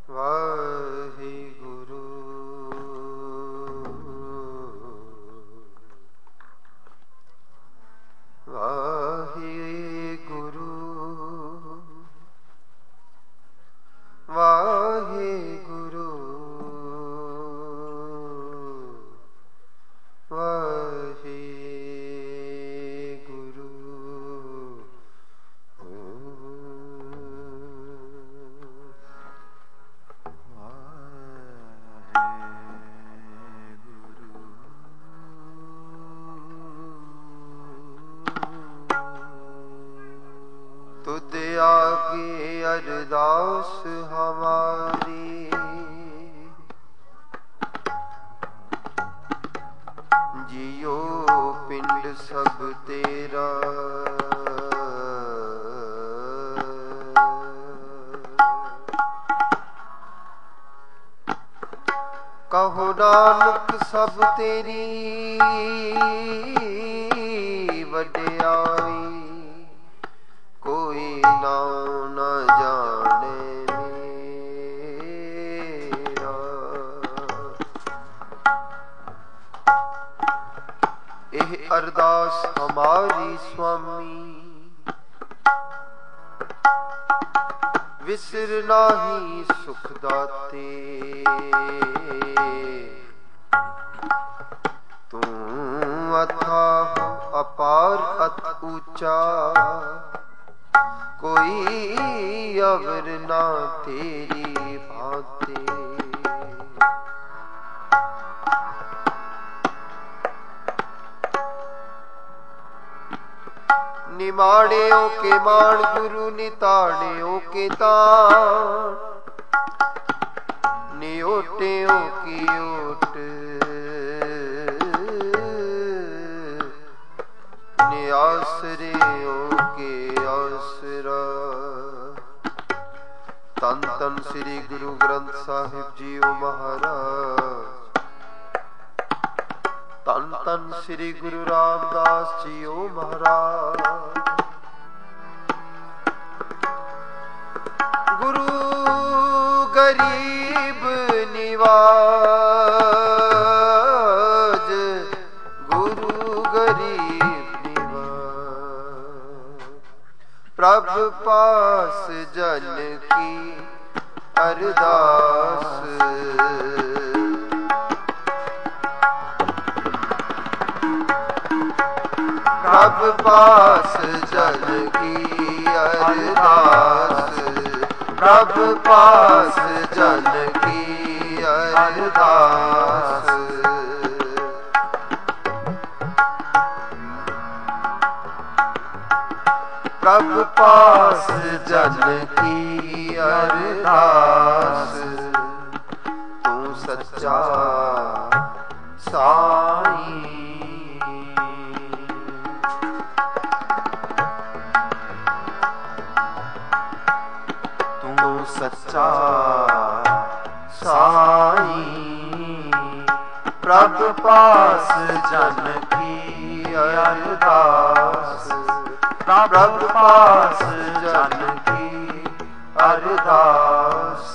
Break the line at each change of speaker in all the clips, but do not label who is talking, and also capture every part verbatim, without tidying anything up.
ਵਾਹਿਗੁਰੂ ਵਾਹਿਗੁਰੂ ਵਾਹਿਗੁਰੂ ਵਾਹਿਗੁਰੂ तुद आगे अरदास हमारी जियो पिंड सब तेरा कहो नानक सब तेरी वड्याई कोई नाम न जाने मेरा। एह अरदास हमारी स्वामी विसर नाही सुख दाते तू अथाह अपार अत ऊंचा कोई अवर ना तेरी भांति। निमाणियों के मान गुरु निताड़ियों के तान नियोटियों की ओट निआसरियों के आसरा। तन तन श्री गुरु ग्रंथ साहिब जीओ महाराज तन तन श्री गुरु रामदास जीओ महाराज। गुरु गरीब निवाज गुरु गरीब निवाज प्रभ पास जन की अरदास प्रभ पास जन की अरदास प्रभ पास जन की अरदास। प्रभ पास जन की अरदास तू सच्चा साईं। सच्चा साईं प्रभ पास जन की अरदास प्रभ पास जन की अरदास।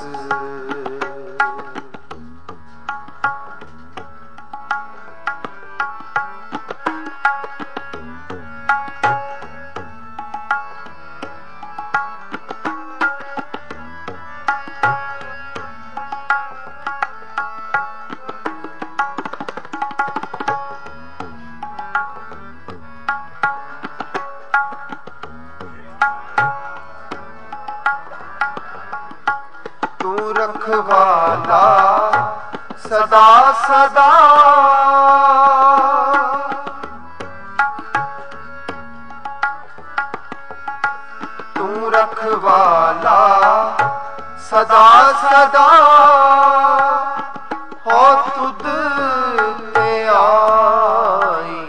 रखवाला सदा सदा तू रखवाला सदा सदा हो तुद पे आई।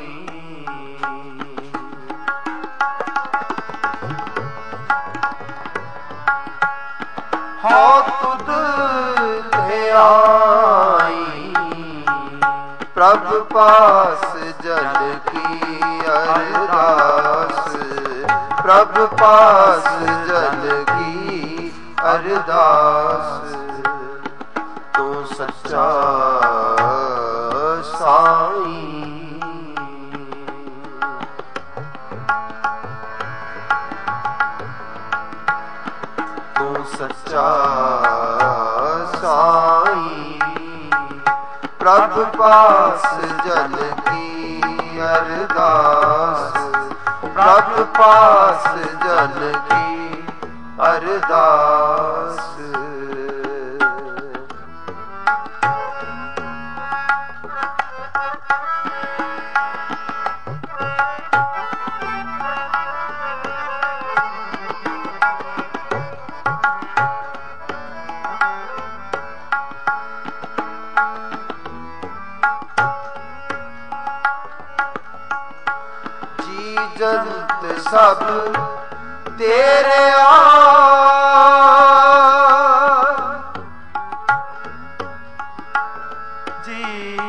हो तुद पे आई प्रभ पास जन की अरदास प्रभ पास जन की अरदास। सच्चा साईं। तू सच्चा साईं, प्रभु पास जन की अरदास, प्रभु पास जन की अरदास। जंत सब तेरे आ,
जी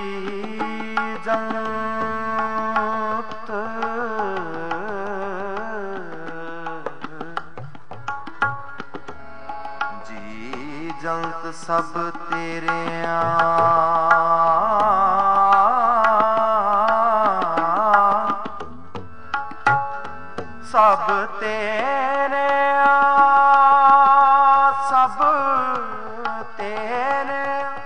जंत जी जंत सब तेरे आ, सब तेरे आ, सब तेरे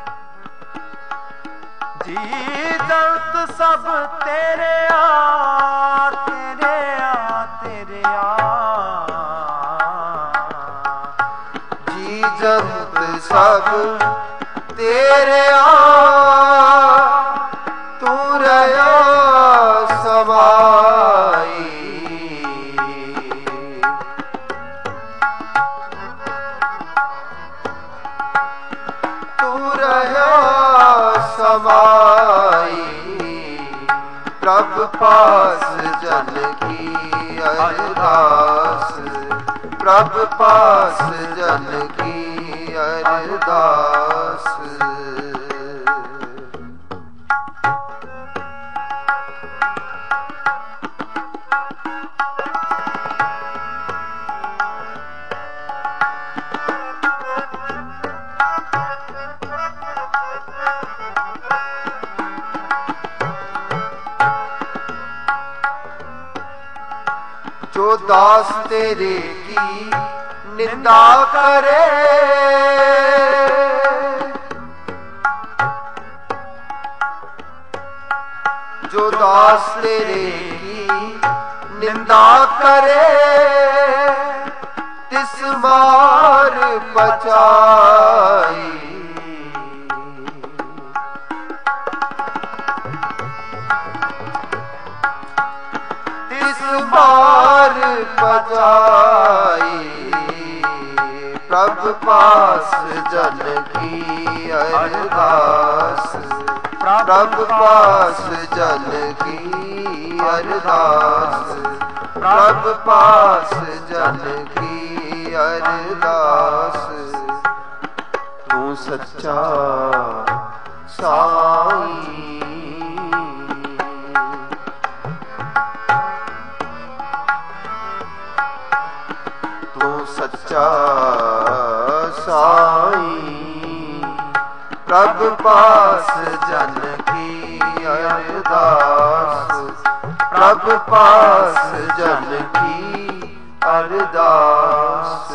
जी जंत सब तेरे आ, तेरे आ, तेरे आ
जी जंत सब तेरे आ, तू रया समाई। समाई प्रभु पास जन की अरदास, प्रभु पास जन की अरदास। जो दास तेरे की निंदा करे, जो दास तेरे की निंदा करे, तिस मार पचाई। तिस मार पचाई प्रभु पास जन की अरदास, प्रभु पास जन की अरदास, प्रभु पास जन की अरदास। तू सच्चा साईं, सच्चा साईं, प्रभु पास जन की अरदास, प्रभु पास जन की अरदास।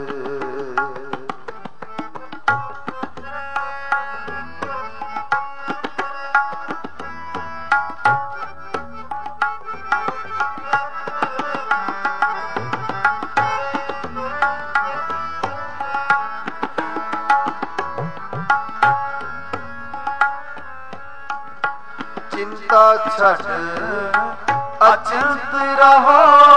चिंता छट अचिंत रहो,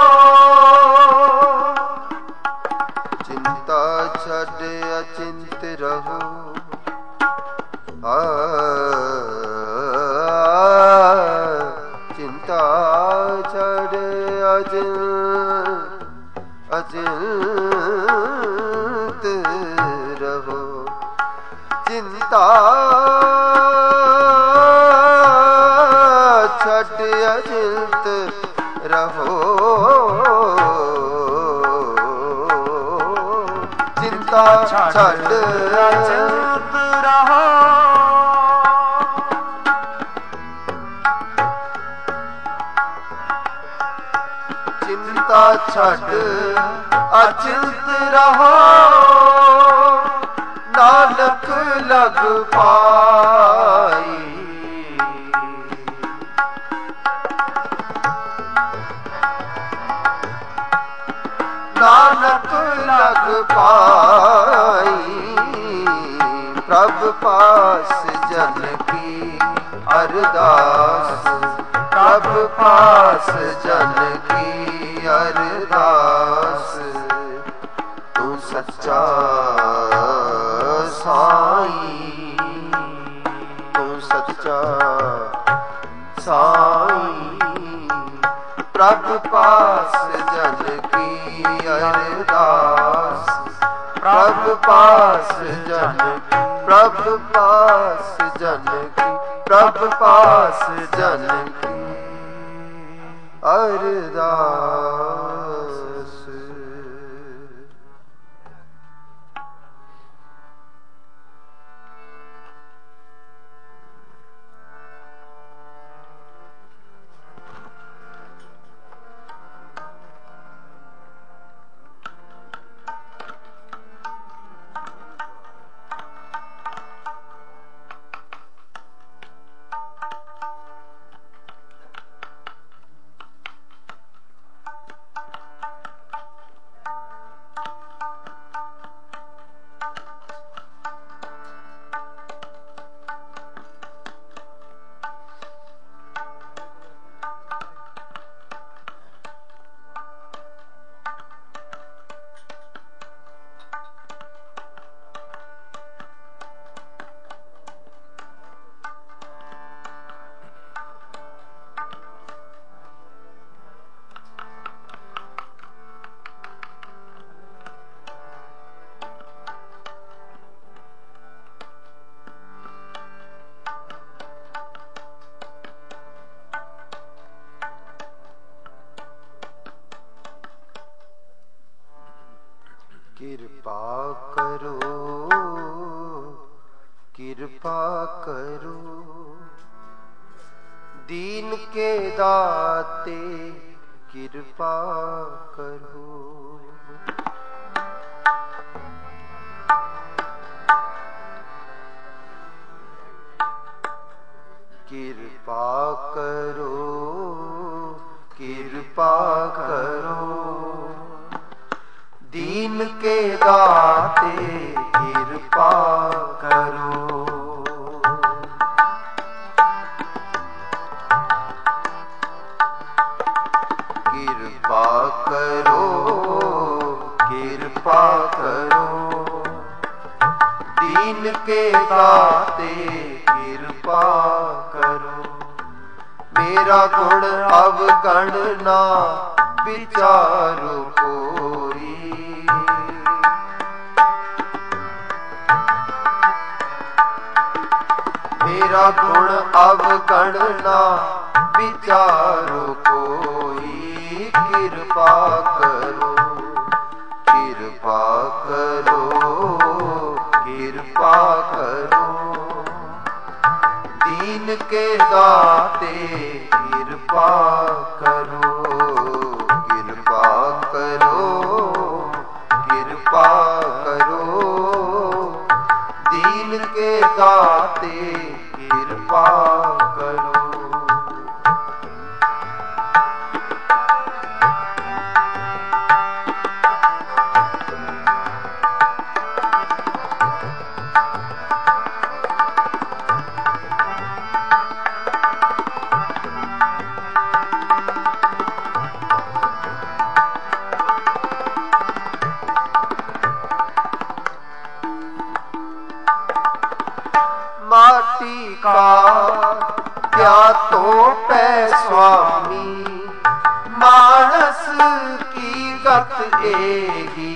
चिंता छट अचिंत रहो। आ, चिंता छट अचिंत अचिंत रहो। चिंता छट अचिंत रहो,
चिंता छट अचिंत रहो।
छड़ अचिंत रहो, नानक लग पाई। नानक लग पाई, प्रभु पास जन की अरदास, प्रभु पास जन की अरदास। तू सच्चा साईं, तू सच्चा साईं, प्रभु पास जन की अरदास, प्रभु पास जन की, प्रभु पास जन की, प्रभु पास जन की अरदास। कृपा करो, कृपा करो, दीन के दाते कृपा करो। कृपा करो, कृपा करो, दीन के दाते कृपा करो। कृपा करो, कृपा करो, दीन के दाते कृपा करो। मेरा गुण अवगणना विचारो कोई, मेरा गुण अवगणना विचारो कोई। कृपा करो, कृपा करो, कृपा करो, दीन के दाते कृपा करो। कृपा करो, कृपा करो, दीन के दाते कृपा करो। माटी का क्या तो पै स्वामी, मानस की गत एही।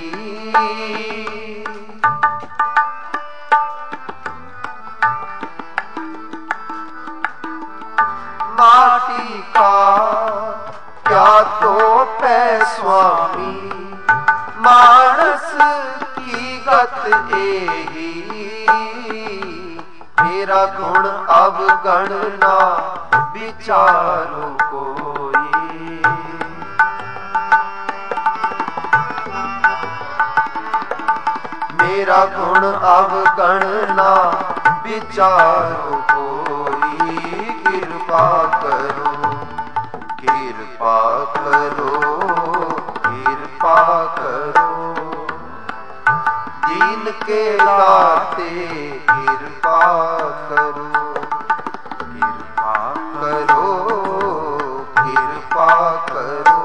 माटी का क्या तो पै स्वामी, मानस की गत एही। मेरा गुण अवगणना विचारो कोई, मेरा गुण अवगणना विचारो कोई। कृपा करो कृपा करो कृपा करो, दीन के दाते कृपा करो। कृपा करो कृपा करो,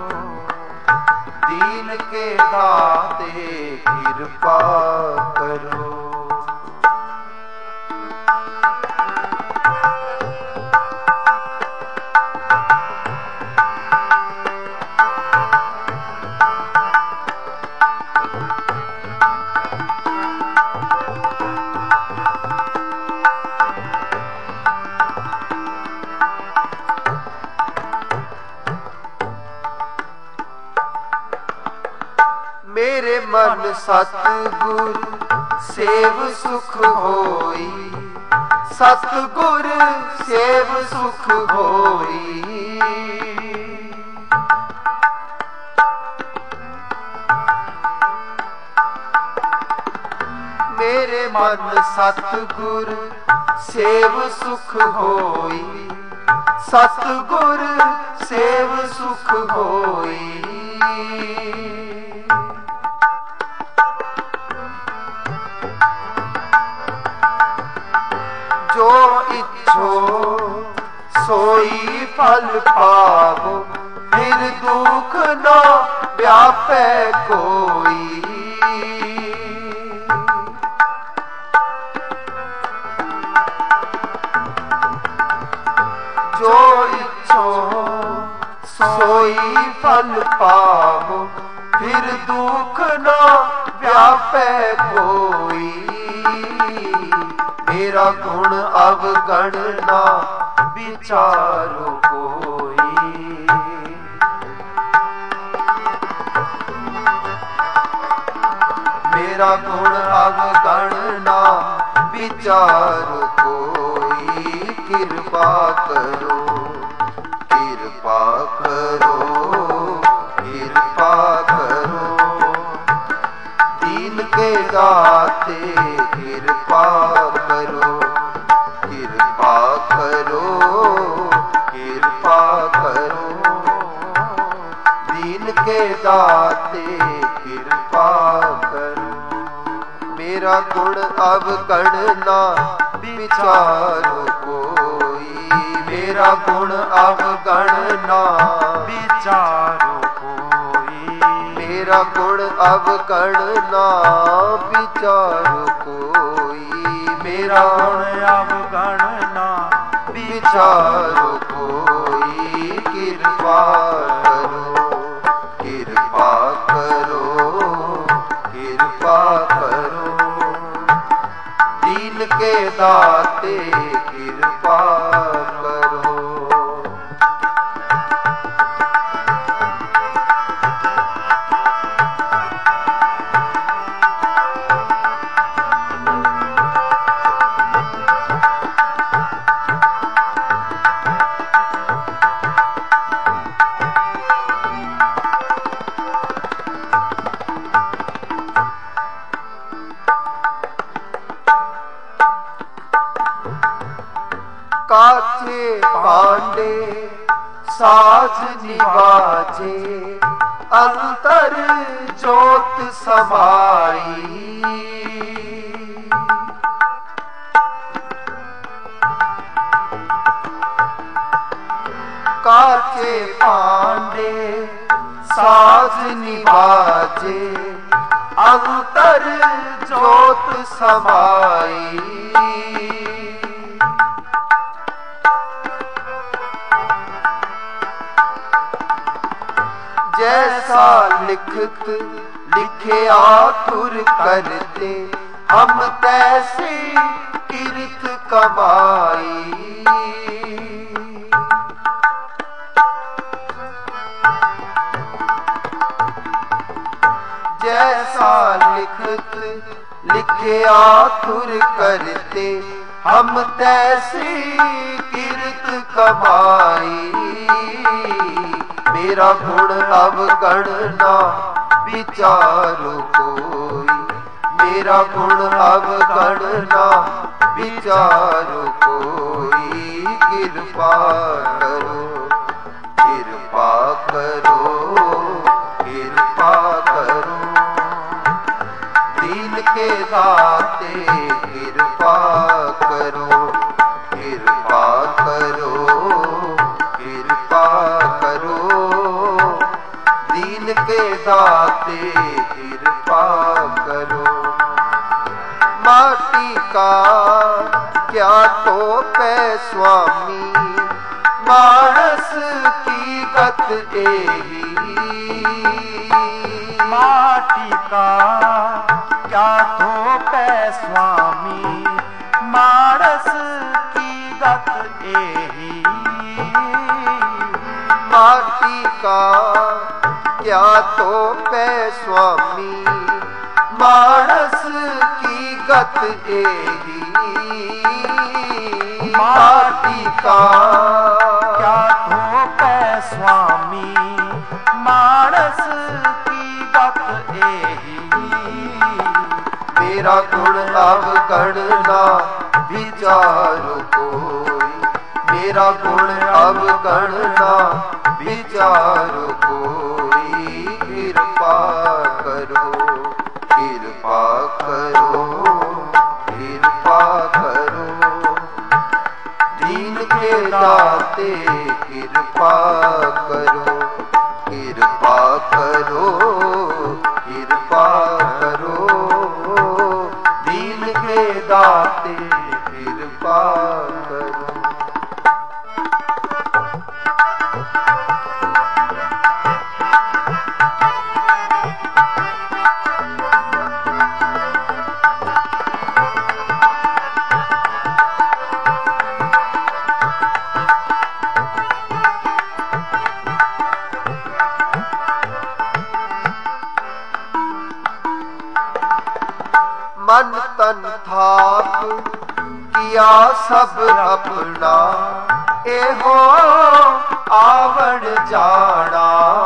दीन के दाते कृपा करो। मेरे मन सतगुर सेव सुख होई। सतगुर सेव सुख होई। मेरे मन सतगुर सेव सुख होई। सतगुर सेव सुख होई। जो इच्छो सोई फल पावो, फिर दुख न व्यापे कोई। जो इच्छो सोई फल पावो, फिर दुख न व्यापे कोई। मेरा गुण अवगणना विचारो कोई। मेरा गुण अवगणना विचारो कोई। कृपा करो कृपा करो कृपा करो, दीन के दाते कृपा करो। कृपा करो कृपा करो, दीन के दाते कृपा करो। मेरा गुण अवगणना विचारो कोई। मेरा गुण अवगणना
विचारो कोई।
मेरा गुण अवगणना विचारो कोई। मेरा
गुण अवगणना
विचारो कोई। कृपा करो कृपा करो कृपा करो, दीन के दाते कृपा करो। काचे पांडे साज निवाजे, अंतर जोत समाई। काचे पांडे साज निवाजे, अंतर जोत समाई। जैसा लिखत लिखे आतुर करते, हम तैसी किरत कमाई। जैसा लिखत लिखे आतुर करते, हम तैसी किरत कमाई। मेरा गुण अवगणना विचारो कोई। मेरा गुण अवगणना विचारो कोई। कृपा करो कृपा करो कृपा करो दीन के दाते कृपा करो कृपा करो कृपा करो दीन के दाते कृपा करो। माटी का क्या तोप है स्वामी मानस की गत एही।
माटी का क्या थोप है स्वामी मानस की गत एही।
माटी का क्या तोप है स्वामी मानस की गत एही। माटी का
क्या थोप है स्वामी मानस की गत एही।
मेरा गुण अवगणना विचारो कोई। मेरा गुण अवगणना विचारो कोई। कृपा करो कृपा करो कृपा करो दीन के दाते कृपा करो कृपा करो कृपा करो दीन के दाते कृपा करो। मन तन थाप किया सब अपना एहो आवण जाना।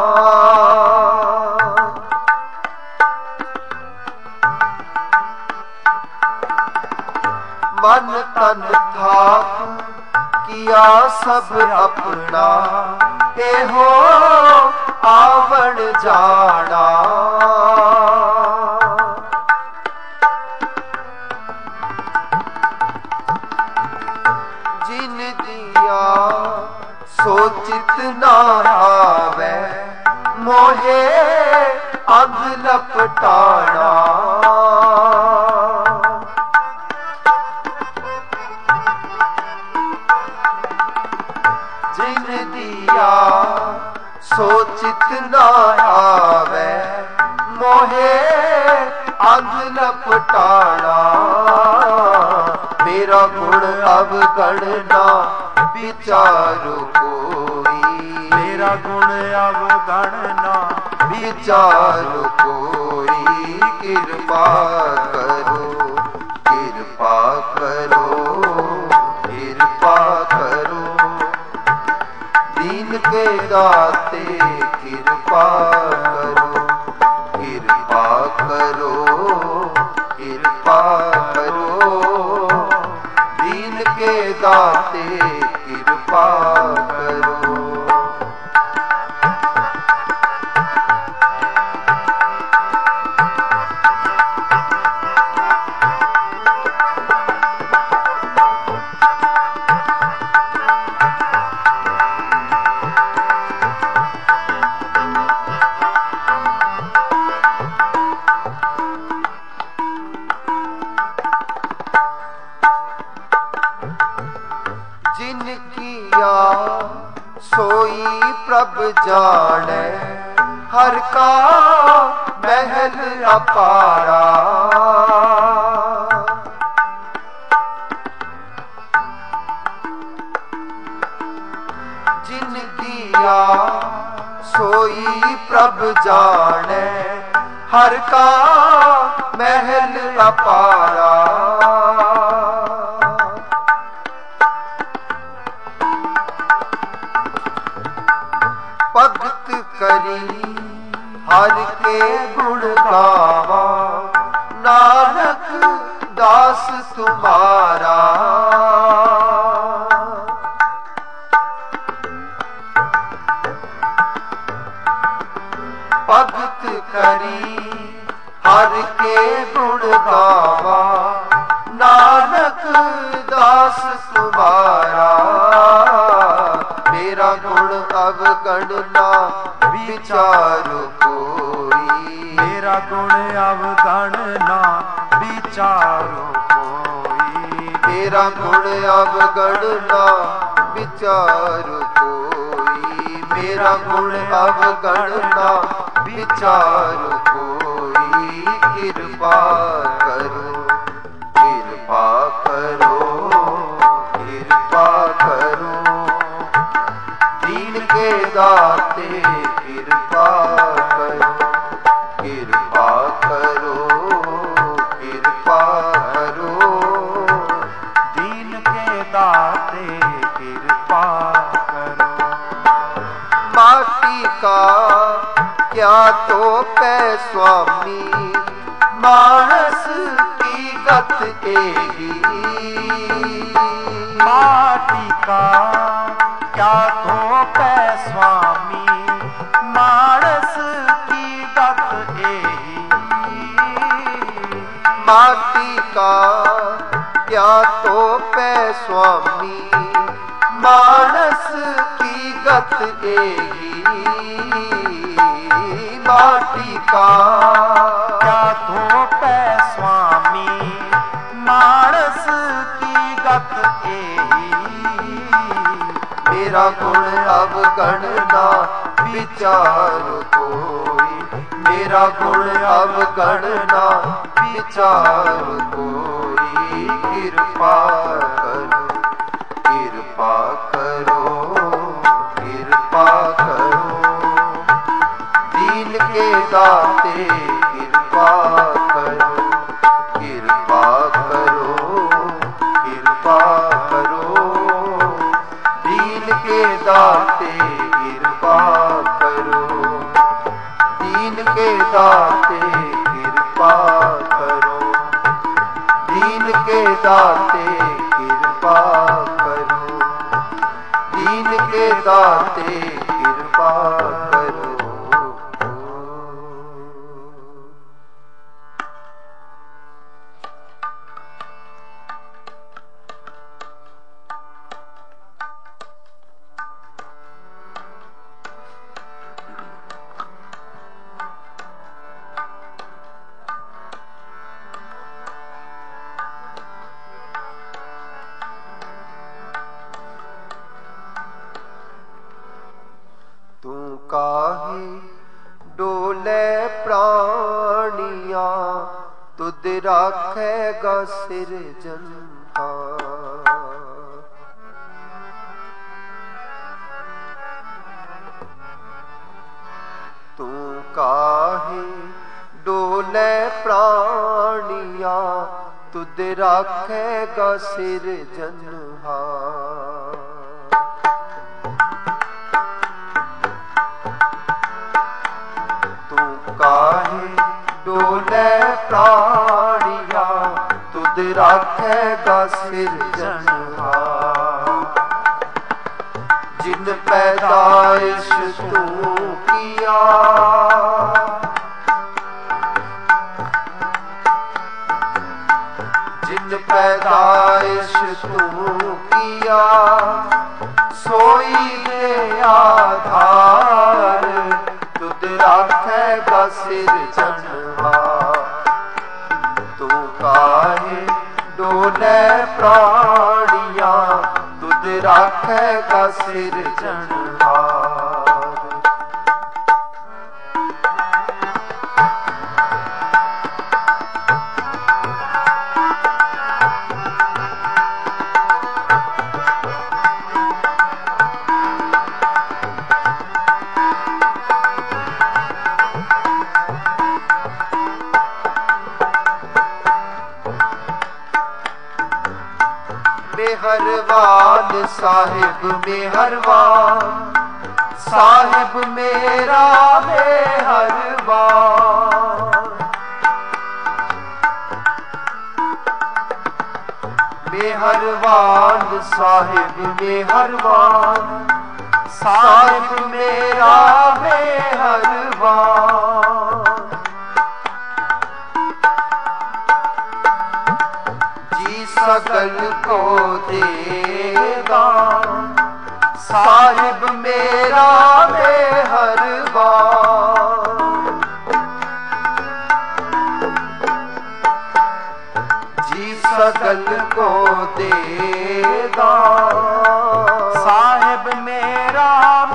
मन तन थाप किया सब अपना एहो आवण जाना। जिन दिया सोचित ना आवे मोहे अंध लपटाना। जिन दिया सोचित ना आवे मोहे अंध लपटाना। मेरा गुण अवगणना विचारो कोई।
मेरा गुण अवगणना
विचारो कोई। कृपा करो कृपा करो कृपा करो दीन के दाते कृपा करो कृपा करो कृपा करो दीन के दाते कृपा करो। जिन किया सोई प्रभ जाने हर का महल अपारा। जिन किया सोई प्रभ जाने हर का महल अपारा। भगत करी हर के गुण गावा नानक दास तुम्हारा। भगत करी हर के गुण गावा, नानक दास तुम्हारा। मेरा गुण अवगण ना विचारो कोई,
मेरा गुण अवगण ना विचारो कोई,
मेरा गुण अवगण ना विचारो कोई, मेरा गुण अवगण ना विचारो कोई। कृपा करो कृपा करो कृपा करो, दीन के दाते कृपा करो कृपा करो कृपा करो,
दीन के दाते कृपा करो।
माटी का क्या तो कै स्वामी, मानस की गत एही।
माटी का क्या तो कै स्वामी, मानस की गत एही।
माटी का क्या तो पै स्वामी, मानस की गत एही। माटी का
क्या तो पै स्वामी, मानस की गत एही।
मेरा गुण अवगण ना विचारो कोई, मेरा गुण अवगण ना विचारो कोई। कृपा करो कृपा करो कृपा करो, दीन के दाते कृपा करो कृपा करो कृपा करो, दीन के दाते कृपा करो, दीन के दाते कृपा करो, दीन के दाते कृपा करो, दीन के दाते कृपा करो। तू काहे डोले प्राणिया, तुद राखेगा सिरजनहार। तू काहे डोले प्राणिया, तुद राखेगा सिरजनहार। काहे डोले प्राणिया, तुद राखेगा सिरजनहार। जिन पैदाइश तू किया, जिन पैदाइश तू किया, सोई दे आधार, तुद राखेगा सिरजनहार। तू काहे डोले प्राणिया, तुद राखेगा सिरजनहार। मेहरबान साहिब मेहरबान, साहिब मेरा मेहरबान। मेहरबान साहिब मेहरबान, साहिब मेरा मेहरबान। जी सकल को देगा साहिब मेरा मेहरबान। जी सकल को देगा
साहिब मेरा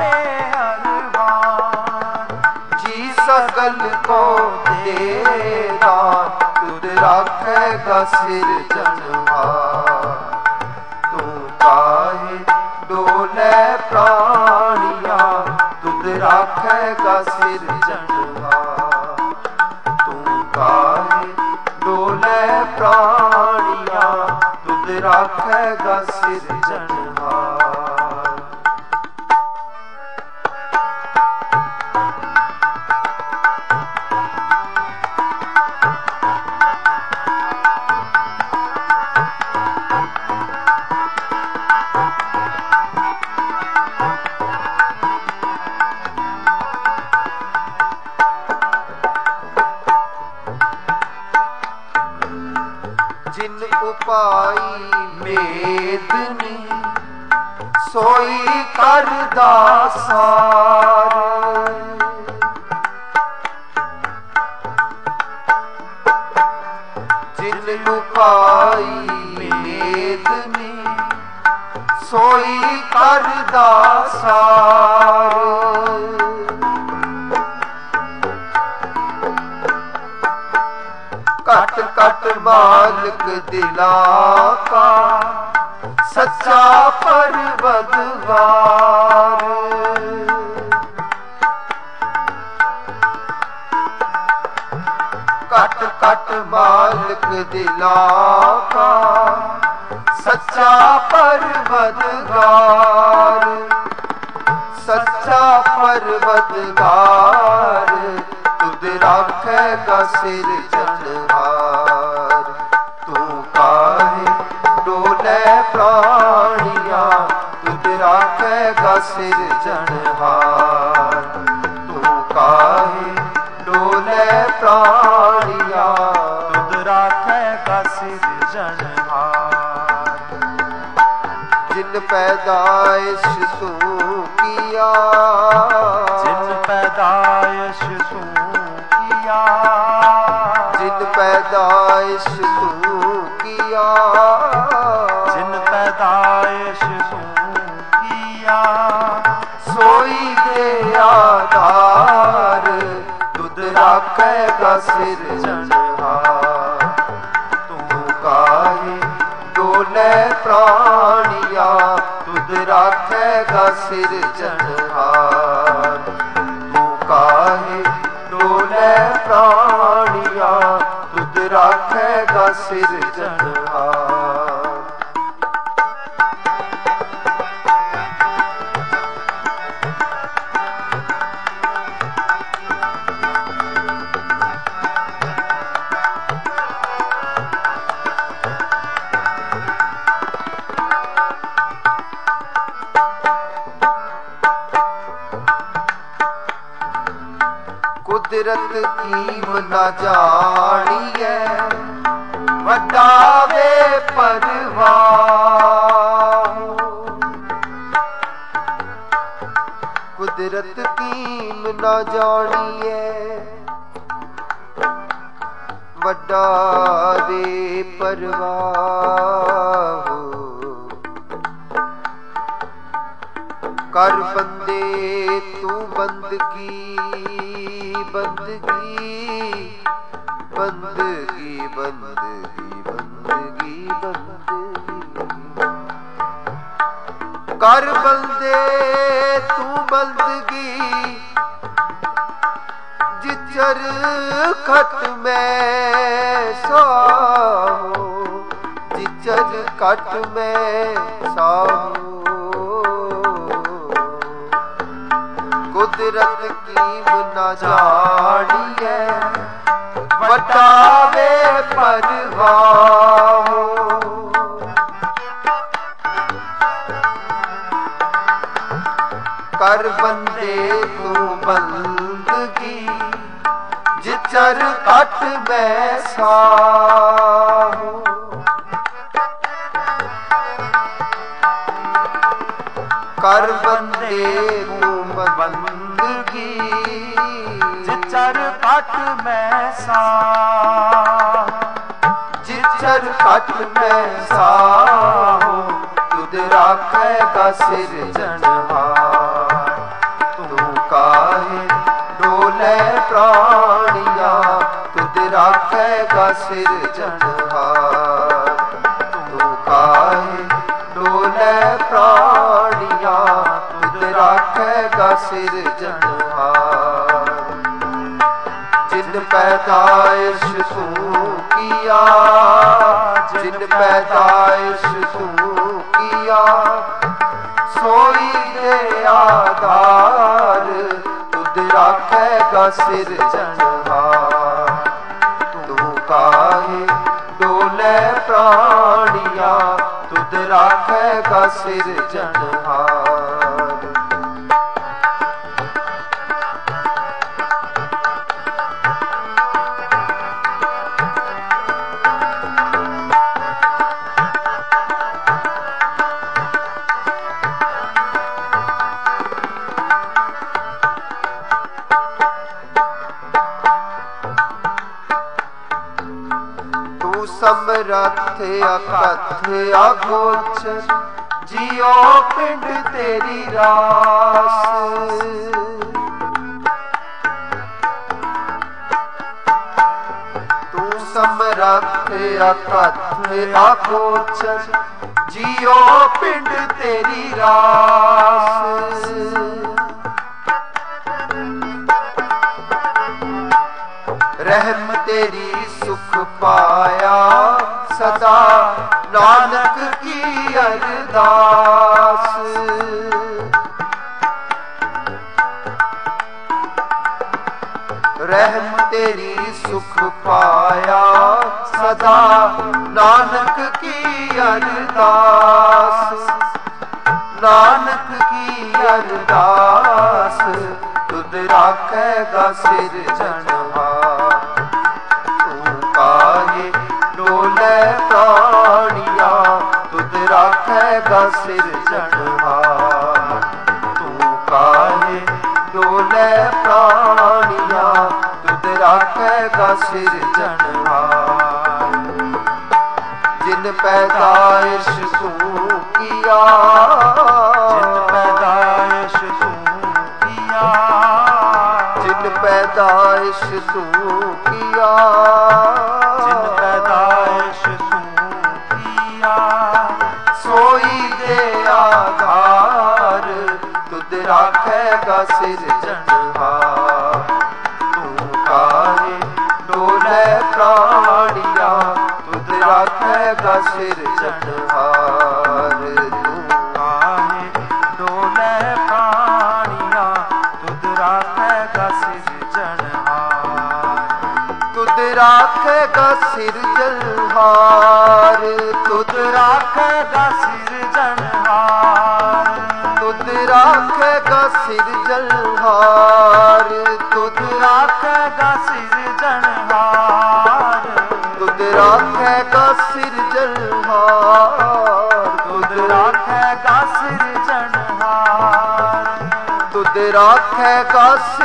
मेहरबान।
जी सकल को देगा तुझ रखेगा सिरजनहार। तू काहे डोले प्राणिया तुझ रखेगा सिरजनहार। तू काहे डोले प्राणिया तुझ रखेगा सिरजनहार। जिन उपाई मेदनी सोई करदा सार। जिन उपाई मेदनी सोई करदा सार। कट कट मालिक दिला का सच्चा परवरदिगार। कट कट मालिक दिला का सच्चा परवरदिगार। सच्चा परवरदिगार तुझ रखेगा सिरजनहार। तू काहे डोले प्राणिया तुझ रखेगा सिरजनहार। तू काहे डोले प्राणिया
तुझ रखेगा सिरजनहार।
जिन पैदाइश तू किया
जिन पैदाइश तू किया।
जिन पैदाइश तू किया
जिन पैदाइश तू किया।
सोई दे आधार तुझ रखेगा सिरजनहार। तू काहे डोले प्राणिया तुझ रखेगा सिरजनहार। तू काहे डोले प्राणिया तुझ रखेगा सिरजनहार। कुदरत कीम न जानिए वड्डा वे परवाह। कुदरत कीम न जानिए वड्डा वे परवाह। कर बंदे तू बंदगी बंदगी बंदगी बंदगी बंदगी बंदगी। कर बंदे तू बंदगी जिचर खत में साहो। जिचर खट में साहो। कुदरत कीम न जानिए वड्डा वे परवाह। जिचर कट मैं साहू कर बंदे तू बंदगी
जिचर कट मैं सा
जिचर कट मैं साहू तुद राखेगा सिरजनहार तू काहे डोले प्राणिया तुद राखेगा सिरजनहार तू काहे डोले प्राणिया तुद राखेगा सिरजनहार जिन पैदाइश तू किया जिन पैदाइश तू किया सोई दे आधार तुद राखेगा सिरजनहार तू काहे डोले प्राणिया तुद राखेगा सिरजनहार समरथ अकथ अगोचर जियो पिंड तेरी रास तू समरथ अकथ अगोचर जियो पिंड तेरी रास रहम तेरी सुख पाया सदा नानक की अरदास रहम तेरी सुख पाया सदा नानक की अरदास नानक की अरदास तुद राखेगा सिरजनहार काहे डोले प्राणिया तुद राखेगा सिरजनहार तू काहे डोले प्राणिया तुद राखेगा सिरजनहार जिन पैदाइश तू किया
जिन पैदाइश तू किया
जिन पैदाइश तू किया
जिन पैदाइश तू किया
सोई दे आधार तुद राखेगा सिरजनहार तू काहे डोले प्राणिया तुद राखेगा सिरजनहार तू
काहे डोले प्राणिया तुद राखेगा सिरजनहार
तुद राखेगा सिरजनहार तुद
राखेगा सिरजनहार
तुद राखेगा सिरजनहार तुद
राखेगा सिरजनहार
तुद राखेगा सिरजनहार
तुद राखेगा सिरजनहार
तुद राखेगा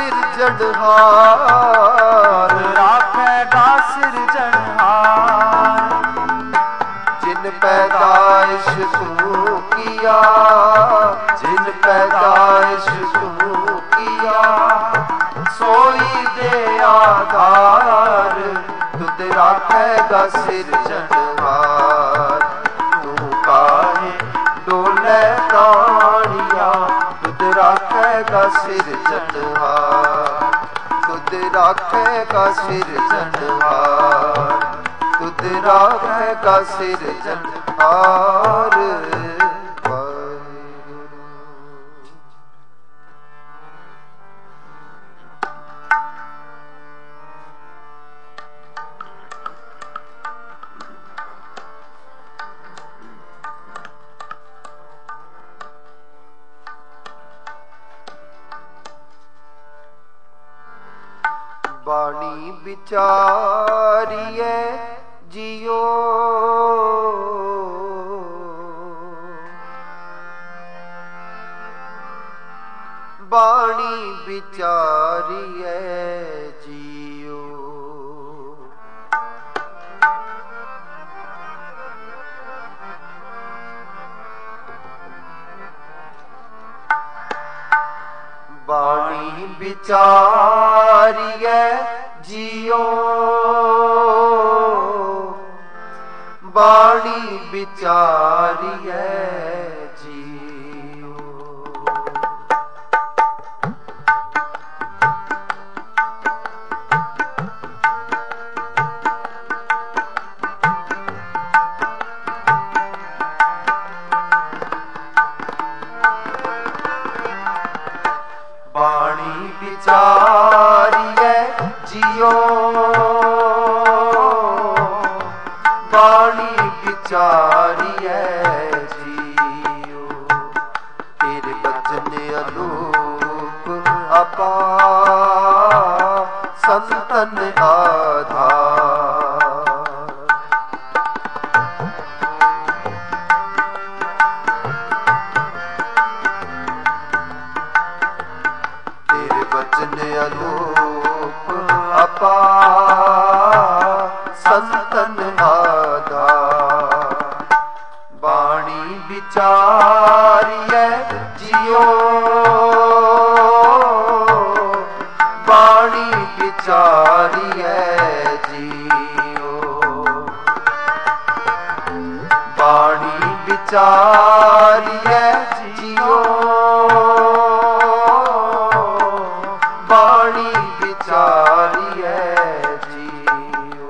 सिरजनहार
राखेगा सिरजनहार
जिन पैदाइश तू किया जिन पैदाइश तू किया सोई दे आधार तुद राखेगा सिरजनहार तू काहे डोले प्राणिया तुद राखेगा सिरजनहार तुद राखेगा सिरजनहार तुद राखेगा सिरजनहार बाणी बाणी विचारिए जियो बाणी विचारिए जियो बाणी विचारिए जियो बाणी विचारिए जियो बाणी विचारिए जियो बाणी विचारिए जियो तेरे बचन अनूप अपार संतन आधार तेरे बचन अनूप अपार संतन आधार बाणी विचारिए जियो बाणी विचारिए जियो बाणी विचारिए जियो बाणी विचारिए जियो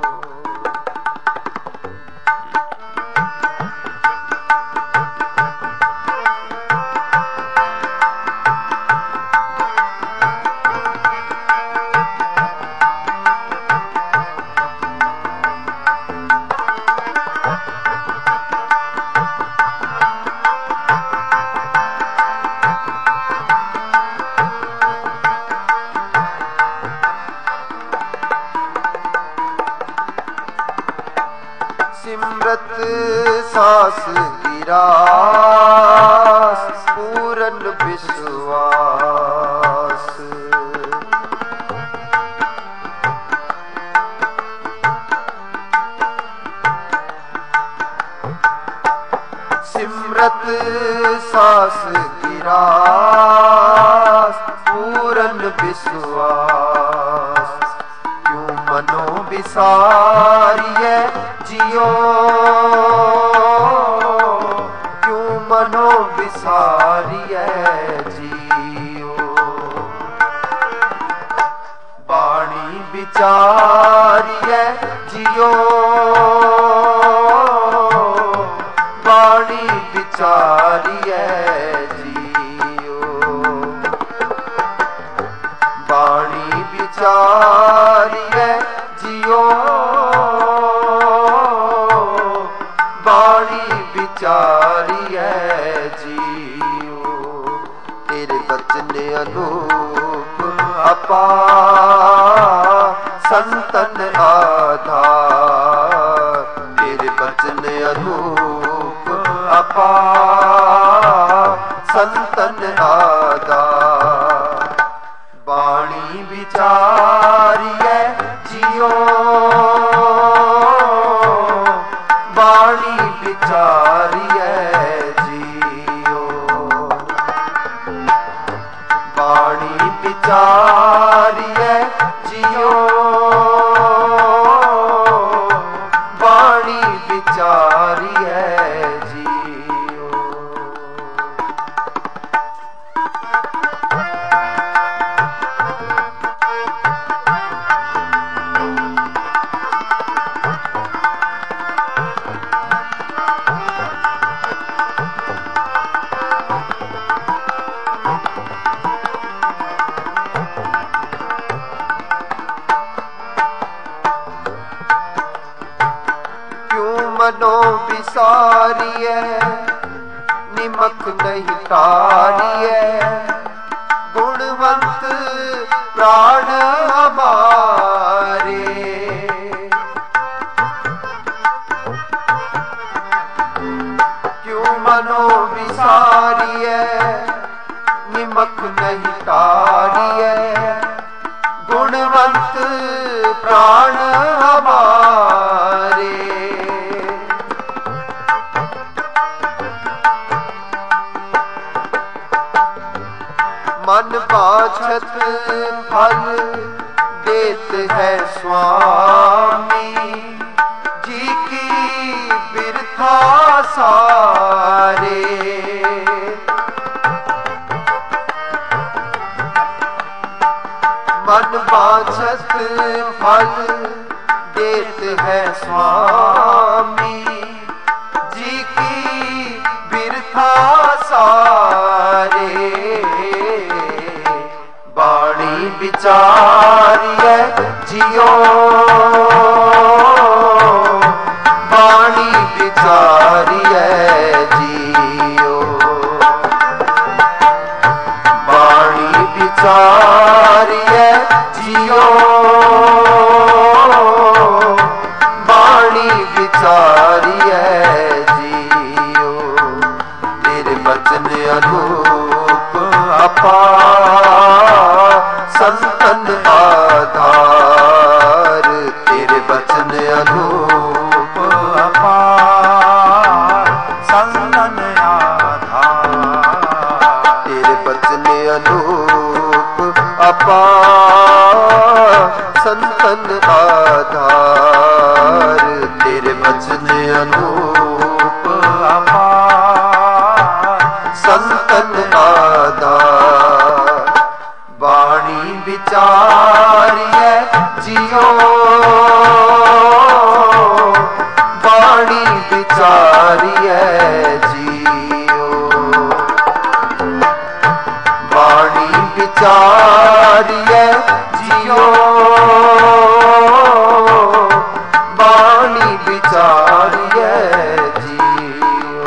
सिमरत सास गिरास पूरन विश्वास सिमरत सास गिरास पूरन विश्वास क्यों मनो विसारिए जियो क्यों मनो विसारिए जियो बाणी विचारिए जियो बाणी विचारिए जियो बाणी विचारिए जियो बाणी विचारिए जियो तेरे बचन अनूप अपार संतन आधार तेरे बचन अनूप अपार संतन आधार बाणी विचारिए जियो बाणी विचारिए जियो बाणी विचारिए जियो बाणी विचारिए जियो मनो विसारिए निमक नहीं तारिए गुणवंत प्राण हमार क्यों मनो विसारिए निमक नहीं तारिए, गुणवंत प्राण हमारे। मन बाछत फल देत है स्वामी, जी की बिरथा सारे। मन बाछत फल देत है स्वामी, जी की बिरथा सारे। बाणी विचारिए जियो, बाणी विचारिए जियो, बाणी विचारिए जियो, बाणी विचारिए जियो। तेरे बचन अनूप अपार संतन आधार, तेरे बचन अनूप
अपार संतन आधार,
तेरे बचन अनूप अपार संतन आधार, तेरे बचन अनूप
अपार
संतन आधार। बाणी विचारिए जियो, बाणी विचारिए जियो, बाणी विचारिए जियो, बाणी विचारिए जियो।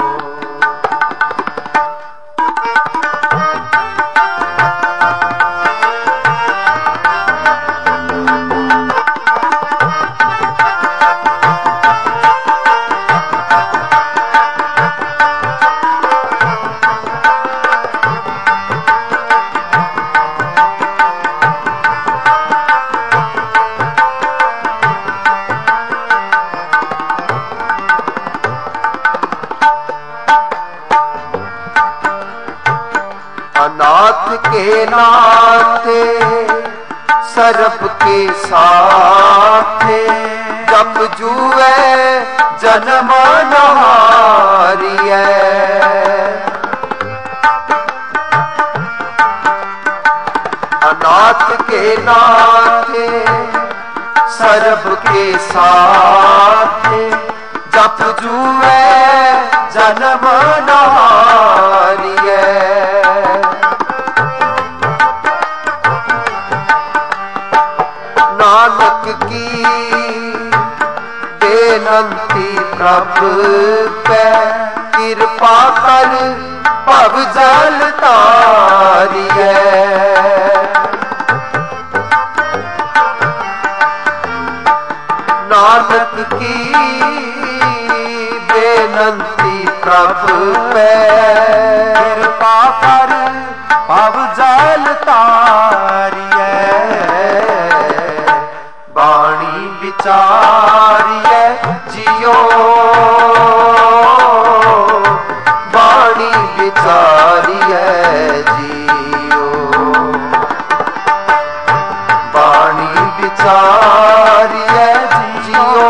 अनाथ के नाथे सरब के साथे, जब जुए जन्म नहारिए। अनाथ के नाथे सरब के साथे, जब जुए जन्म नहारिए। नानक की बेनंती प्रभु पे, कृपा कर भव जल तारिए। नानक की बेनंती प्रभु पे,
कृपा कर भव जल तारिए।
बाणी विचारिए जियो, बाणी विचारिए जियो, बाणी विचारिए जियो,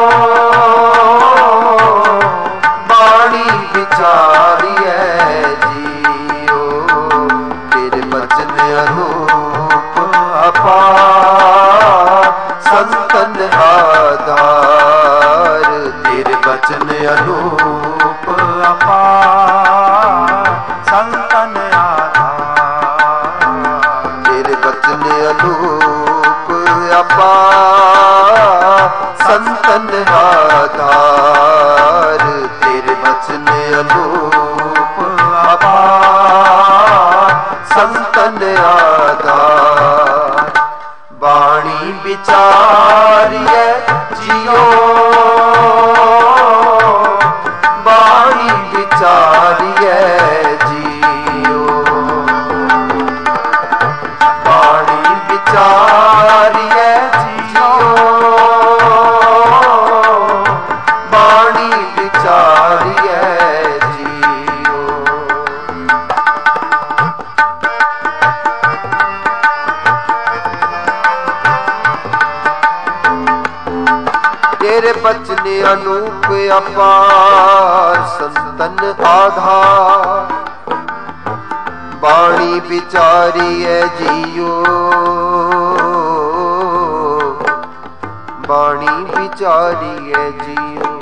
बाणी विचारिए जियो। तेरे बचन अनूप अपार संतन आधार, तेरे बचन अनूप
अपार संतन आधार,
तेरे बचन अनूप अपार संतन आधार, तेरे बचन अनूप अपार संतन आधार। बाणी विचारिए जियो, बाणी विचारिए जियो, बाणी विचारिए जियो, बाणी विचारिए जियो। तेरे बचन अनूप अपार संतन आधार, बाणी विचारिए जियो, बाणी विचारिए जियो।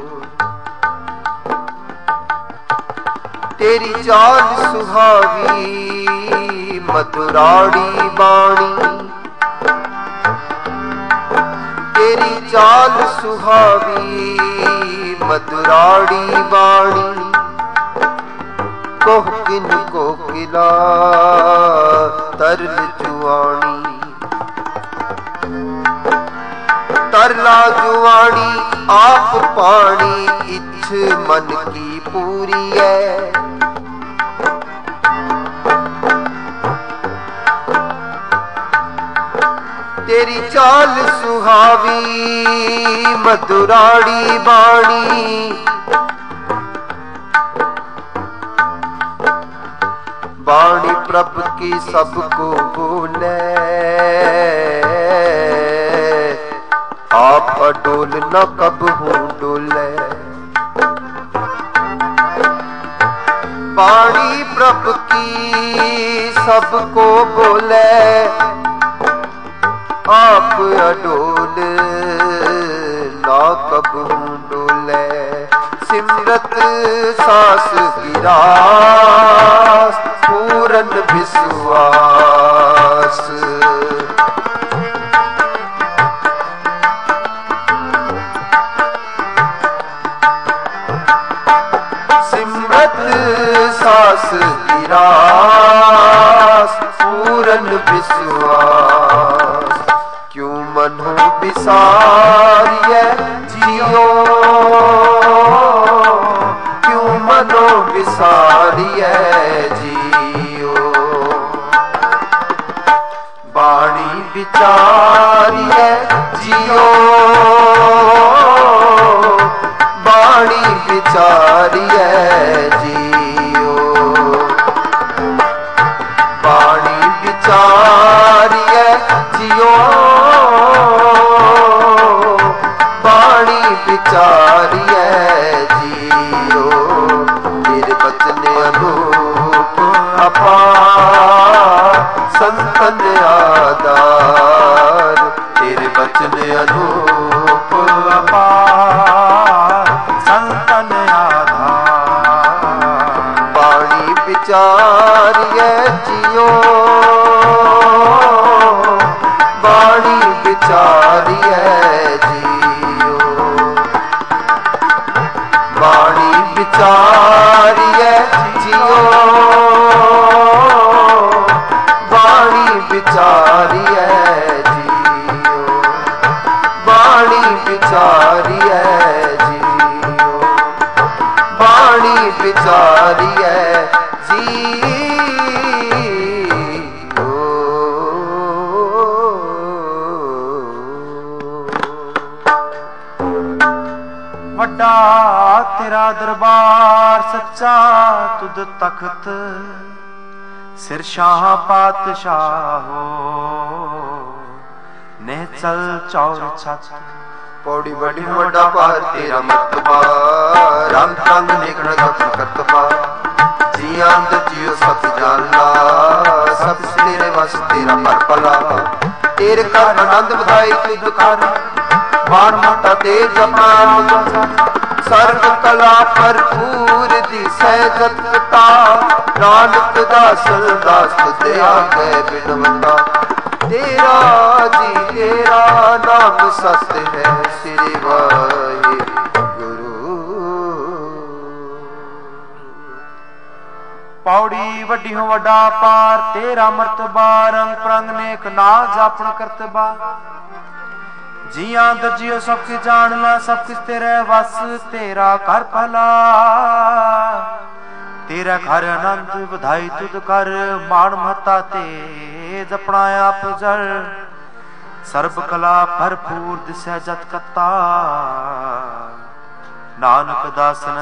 तेरी चाल सुहावी मधुराड़ी बाणी, तेरी चाल सुहावी मधुराड़ी बाणी, कोकिन कोकिला तरल जुआणी, तरला जुआणी आप पानी इच्छ मन की पूरी है। तेरी चाल सुहावी मधुराड़ी बाणी, बाणी प्रभ की सबको बोले, आप अडोल न कब हूँ डोले। बाणी प्रभ की सबको बोले, आप अडोल ना कब हूँ डोले। सिमरत सास गिरास पूरन विश्वास, सिमरत सास गिरास पूरन विश्वास। क्यों मनो विसारिए जियो, क्यों मनो विसारिए जियो, बाणी विचारिए जियो, बाणी विचारिए जियो, बाणी विचारिए जियो, बाणी विचारिए जियो। तेरे बचन अनूप अपार संतन आधार, तेरे बचन अनूप
अपार संतन आधार।
बाणी विचारिए जियो, बाणी विचारिए जियो, बाणी विचारिए जियो, बाणी विचारिए जियो, बाणी विचारिए जियो, बाणी विचारिए जियो।
वड्डा तेरा दरबार सच्चा तुद तख्त, सिर शाह पातशाह हो ने चल चौर छत।
पौड़ी बड़ी वड्डा पार तेरा मतबा, राम रंग निकल कपन करतबा। जियांद जियो सब जानला, सब तेरे वस तेरा पर पला। तेरे कर आनंद बधाई तुद कर, बाण माता तेज अपार। सर्व कला भरपूर दिसै जतता, नानक दासन दास तुझे आगे बिनवता। तेरा जी तेरा नाम सत्य है श्री वाहिगुरु।
पौड़ी वड्डी हो वड्डा पार तेरा मर्तबा, रंग प्रंग नेक ना जापन करतबा। ਜੀਆਂ ਦਰਜੀਓ ਸਭ ਕੀ ਜਾਣ ਲਾ, ਸਭ ਕਿਸ ਤੇਰੇ ਵਸ, ਤੇਰਾ ਕਰ ਭਲਾ ਤੇਰਾ ਘਰ ਆਨੰਦ ਵਧਾਈ ਤੁਧ ਕਰ, ਮਾਣ ਮਹਤਾ ਤੇ ਜਪਣਾ ਆਪ ਜਰ, ਸਰਬ ਕਲਾ ਭਰਪੂਰ ਦਿਸੈ ਜਤ ਕਤਾ, ਨਾਨਕ ਦਾਸਨ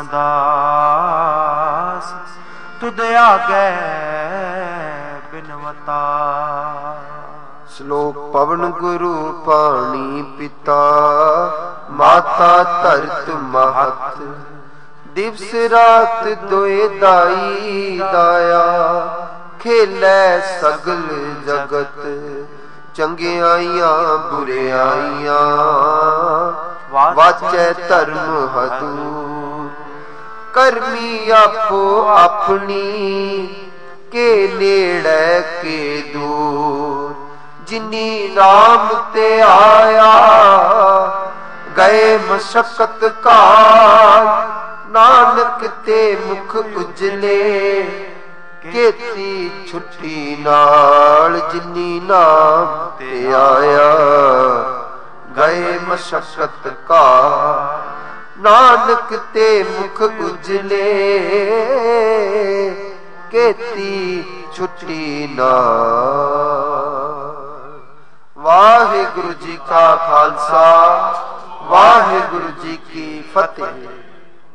ਦਾਸ ਤੁਧ ਆਗੇ ਬਿਨਵਤਾ।
ਸ਼ਲੋਕ ਪਵਨ ਗੁਰੂ ਪਾਣੀ ਪਿਤਾ, ਮਾਤਾ ਧਰਤ ਮਹਤ, ਦਿਵਸ ਰਾਤ ਦੋਏ ਦਾਈ ਦਾਇਆ, ਖੇਲੇ ਸਗਲ ਜਗਤ, ਚੰਗਿਆਈਆਂ ਬੁਰਿਆਈਆਂ, ਵਾਚੈ ਧਰਮ ਹਦੂਰ, ਕਰਮੀ ਆਪੋ ਆਪਣੀ, ਕੇ ਨੇੜੇ ਕੇ ਦੂਰ, ਜਿਨੀ ਨਾਮ ਤੇ ਆਇਆ, ਗਏ ਮਸ਼ਕਤ ਕਾਲ, ਨਾਨਕ ਤੇ ਮੁਖ ਉਜਲੇ, ਕੀਤੀ ਛੁੱਟੀ ਨਾਲ, ਜਿਨੀ ਨਾਮ ਤੇ ਆਇਆ, ਗਏ ਮਸ਼ਕਤ ਕਾਲ, ਨਾਨਕ ਤੇ ਮੁਖ ਉਜਲੇ, ਕੀਤੀ ਛੁੱਟੀ ਨਾਲ। ਵਾਹਿਗੁਰੂ ਜੀ ਕਾ ਖਾਲਸਾ, ਵਾਹਿਗੁਰੂ ਜੀ ਕੀ ਫਤਿਹ।